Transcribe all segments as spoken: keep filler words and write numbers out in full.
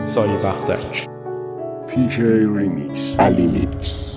سایه بختک. پیک ریمیکس علی میکس.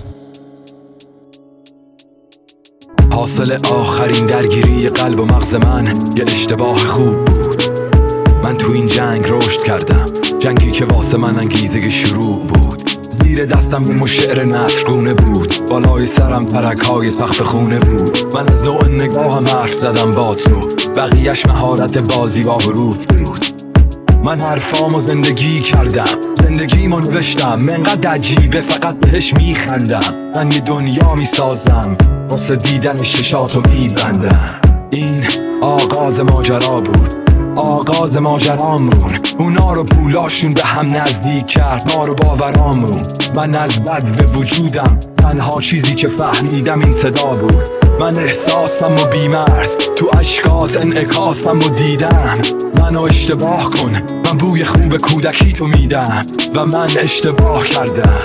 حاصل آخرین درگیری قلب و مغز من یه اشتباه خوب بود. من تو این جنگ رشد کردم، جنگی که واسه من انگیزه شروع بود. زیر دستم بوم و شعر نثرگونه بود، بالای سرم ترک‌های سقف خونه بود. من از نوع نگاهم حرف زدم با تو، بقیه‌اش مهارت بازی با حروف بود. من حرفامو زندگی کردم، زندگیمو نوشتم، منقدر عجیبه فقط بهش میخندم. من یه دنیا میسازم، واسه دیدن ششاتو میبندم. این آغاز ماجرا بود، آغاز ماجرامون. اونا رو پولاشون به هم نزدیک کرد، ما رو باورامون. من از بد به وجودم، تنها چیزی که فهمیدم این صدا بود. من احساسم و بیمرز، تو اشکات انعکاسم و دیدم. منو اشتباه کن، من بوی خوب کودکی تو میدم. و من اشتباه کردم،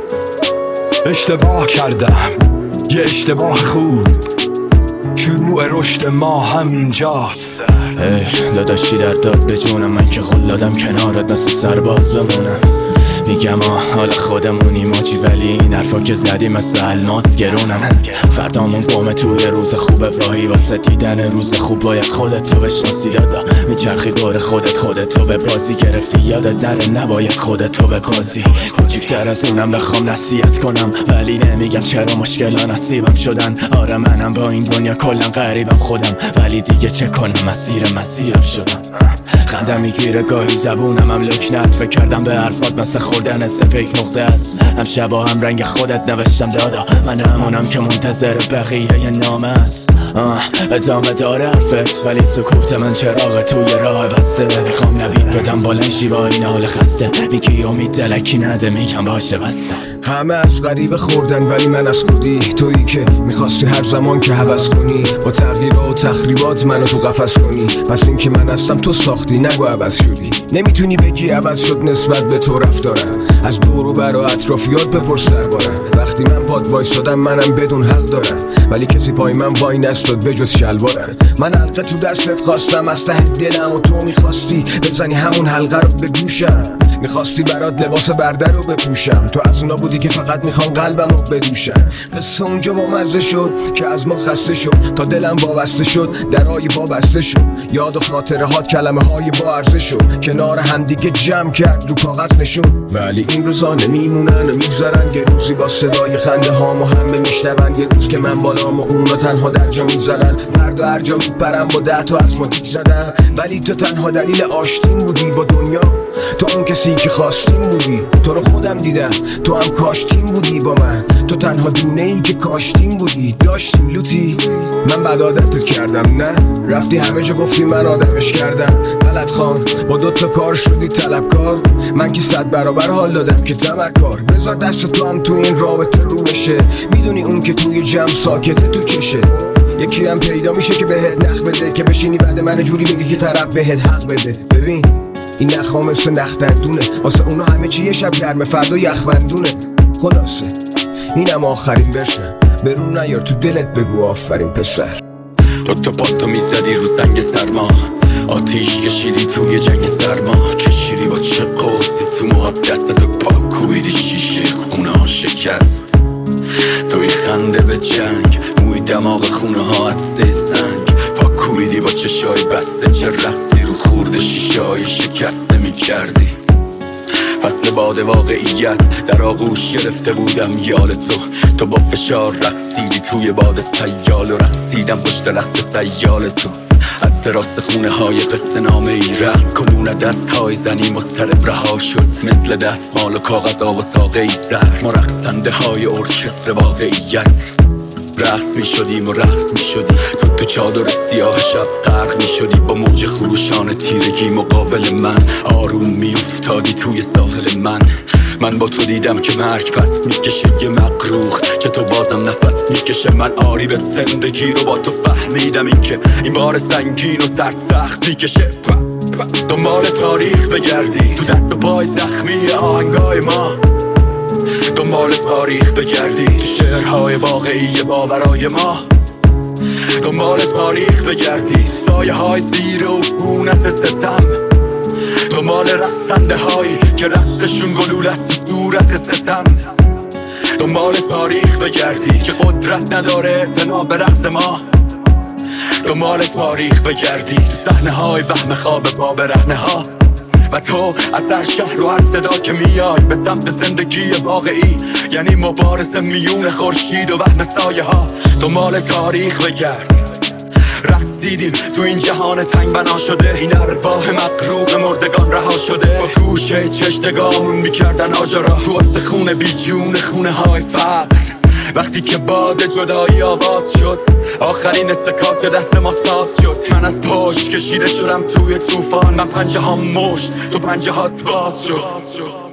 اشتباه کردم، یه اشتباه خوب. شروع رشد ما همینجاست. ای داداشی در داد به جونم، من که خلادم کنارت مثل سرباز بمونم. میگم آه حال خودمونی ماچی، ولی این حرفا که زدی مثل الماس گرونن. فردامون قومه توی روز خوبه، واهی واسه دیدن روز خوب باید خودتو بشناسی. دادا میچرخی دور خودت، خودتو به بازی گرفتی یادت نره، نباید خودتو به بازی. کوچیکتر از اونم بخوام نصیحت کنم، ولی نمیگم چرا مشکلا نصیبم شدن. آره منم با این دنیا کلا غریبم خودم، ولی دیگه چه کنم مسیر مسیرم شدم. خندم میگیره گاهی زبونم هم لکنت، فکر کردم به حرفات مثل خوردن سپیک نقطه است. هم شبا هم رنگ خودت نوشتم دادا، من همونم که منتظر بقیه یه نامه است. ادامه داره حرفت، ولی سکوت من چراغ توی راه بسته. میخوام نوید بدم بلنشی با این حال خسته، میگی امید دلکی نده، میگم باشه بسته. همه از غریبه خوردن ولی من از خودی، تویی که میخواستی هر زمان که هوس کنی، با تغییرات و تخریبات منو تو قفس کنی. پس این که من هستم تو ساختی، نگو عوض شدی. نمیتونی بگی عوض شد نسبت به تو رفتارم، از دور و بر و اطرافیات بپرس دربارم. وقتی من پاد وایسادم منم بدون حق دارم، ولی کسی پای من وای نستاد بجز شلوارم. من حلقه تو دستت خواستم از ته دلم، و تو میخواستی بزنی همون حلقه رو به گوشم. میخواستی برات لباس برده رو بپوشم، تو از اونا بودی که فقط میخوام قلبم رو بدوشم. قصه اونجا با مزه شد که از ما خسته شد، تا دلم وابسته شد درای وابسته شد. یاد و خاطره هات کلمه های با ارزش شد، کنار همدیگه جمع کرد رو کاغذ نشون. ولی این روزا نمیمونن و میگذرن، یه روزی با صدای خنده هامو همه میشنون. یه روز که من بالام و اونا تنها در جا میزنن، فردا هر جا میپرم با ده تا از ما دیگ زدن. ولی تو تنها دلیل آشتیم بودی با دنیا، تو اون کسی که خواستیم بودی. تو رو خودم دیدم، تو هم کاشتیم بودی با من، تو تنها دونه ای که کاشتیم بودی. داشتیم لوتی، من بد عادتت کردم نه؟ رفتی همه جا گفتی من آدمش کردم. غلط خان با دوتا کار شدی طلبکار، من که صد برابر حال دادم که تمکار. بذار دست تو هم تو این رابطه رو بشه، میدونی اون که توی جمع ساکته تو چشه. یکی هم پیدا میشه که بهت نخ بده، که بشینی بعد من جوری بگی که طرف بهت حق بده. ببین این نخ ها مثل نخ دندونه، واسه اونا همه چی یه شب گرمه فردا یخبندونه. خلاصه اینم آخرین برسه، برون نیار تو دلت بگو آفرین پسر. تو تو پاتو میزدی رو سنگ سرما، آتیش کشیدی توی جنگ سرما. کشیدی با چه قوسی تو موهات، دستتو پاک کوبیدی شیشه خونه ها شکست. توی خنده به جنگ، موی دماغ خونه ها عدسه سنگ. پاک کوبیدی با چشای بسته، چه رقصی رو خورده شیشه های شکسته میکردی. فصل باد واقعیت در آغوش گرفته بودم یال تو، تو با فشار رقصیدی توی باد سیال، و رقصیدم پشت رقص سیال تو. از تراس خونه های قصه نامه ای رقص کنون، دست های زنی مضطرب رها شد مثل دستمال و کاغذ و ساقه ای زر. ما رقصنده های ارکستر واقعیت رقص می شدیم و رقص می شدی. تو تو چادر سیاه شب غرق می شدی، با موج خروشان تیرگی مقابل من. آروم می افتادی توی ساحل من. من با تو دیدم که مرگ پس می کشه یه مقروخ، که تو بازم نفس می کشه. من آری به زندگی رو با تو فهمیدم، این که این بار سنگین و سرسخت می کشه. دنبال تاریخ بگردی تو دست و پای زخمی آهنگای ما، دنبال تاریخ بگردی تو شعرهای واقعی باورای ما. دنبال تاریخ بگردی سایه های زیر عفونت ستم، دنبال رقصنده هایی که رقصشون گلول است تو صورت ستم، دنبال تاریخ بگردی که قدرت نداره اعتنا به رقص ما، دنبال تاریخ بگردی تو صحنه های وهم خواب پا برهنه ها، و تو از هر شهر و هر صدا که میای به سمت زندگی واقعی، یعنی مبارزه میون خورشید و وهم سایه ها، دنبال تاریخ بگرد. رقصیدیم تو این جهان تنگ بنا شده، این ارواح مقروق مردگان رها شده، با توشه چشنگاهمون میکردن آجرا تو استخون بیجون خونه های فقر. وقتی که باد جدایی آواز شد، آخرین استکاک دست ما ساز شد، من از پشت کشیده شدم توی طوفان، من پنجه ها مشت تو پنجه هات باز شد.